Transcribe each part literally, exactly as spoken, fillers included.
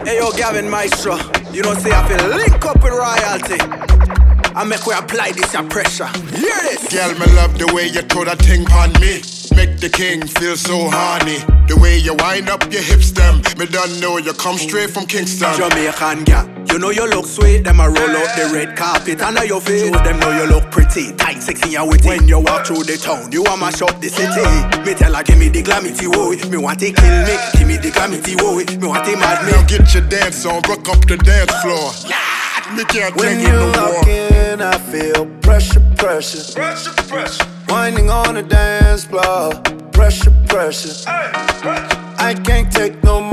Hey yo, Gavin Maestro, you know say I feel link up with royalty. I make we apply this your pressure. Hear this. Girl, me love the way you throw that thing on me. Make the king feel so horny. The way you wind up your hips them. Me don't know you come straight from Kingston. Jamaican girl, you know you look sweet. Them a roll out the red carpet under your face. Show them know you look pretty, tight, sexy and witty. When you walk through the town, you a mash up the city. Me tell her give me the glamity, whoa. Me want to kill me, give me the glamity, whoa. Me want to mad me. Now get your dance on, rock up the dance floor. Me can't when take you it no more. walk in, I feel pressure, pressure, Pressure, pressure. winding on the dance floor. Pressure, pressure. Hey, pressure. I can't take no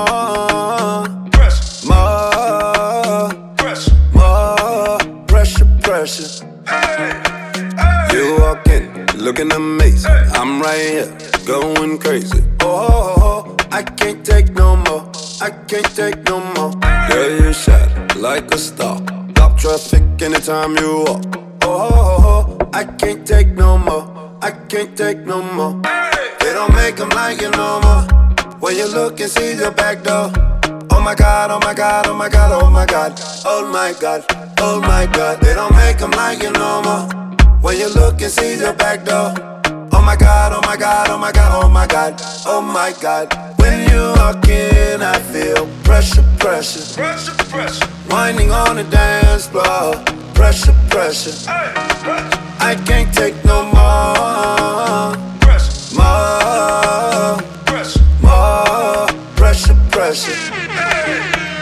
more. Pressure. More, Pressure. more. Pressure, pressure. Hey, hey. You walk in, looking amazing. I'm right here, going crazy. Oh, oh, oh, I can't take no more. I can't take no more. Girl, you shine like a star. Stop traffic anytime you walk. Oh, oh, oh, I can't take no more. I can't take no more. They don't make them like you no more. When you look and see the back door. Oh my God, oh my God, oh my God, oh my God. Oh my God, oh my God. They don't make them like you no more. When you look and see the back door. Oh my God, oh my God, oh my God, oh my God, oh my God. When you walk in, I feel pressure, pressure. Pressure, pressure. Winding on the dance floor. Pressure, pressure. Hey, pressure. I can't take no more. Pressure. More, Pressure. more. Pressure, pressure. Hey,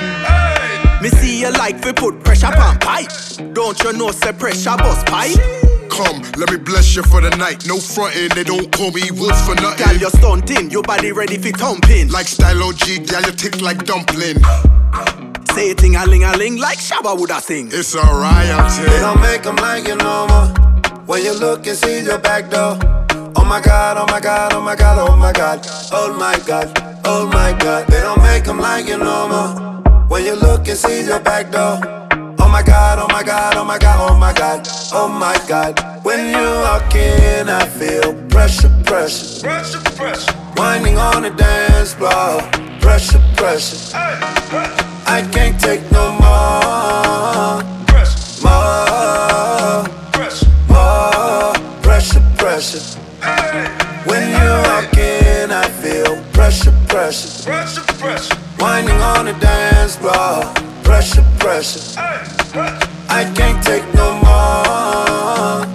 hey. Me see you like we put pressure on pipe. Don't you know say pressure bust pipe? Come, let me bless you for the night. No frontin', they don't call me Woods for nothing. Girl, you stunting, your body ready for thumping. Like style O G, girl, you tick like dumpling. Say a ting a ling a ling like Shabba woulda sing. It's a royalty. They don't make them like you no more. When you look and see the back door. Oh my God, oh my God, oh my God, oh my God. Oh my God, oh my God. They don't make them like you no more. When you look and see the back door. Oh my God, oh my God, oh my God, oh my God, oh my God. When you walk in, I feel pressure, pressure. Pressure, pressure. Winding on the dance floor. Pressure, pressure. Hey, pressure. I can't take no more. Pressure. More, Pressure. more. Pressure, pressure. Hey, When you walk in, I feel pressure, pressure. pressure, pressure. Winding on the dance floor. Pressure, pressure. Hey, pressure. I can't take no more.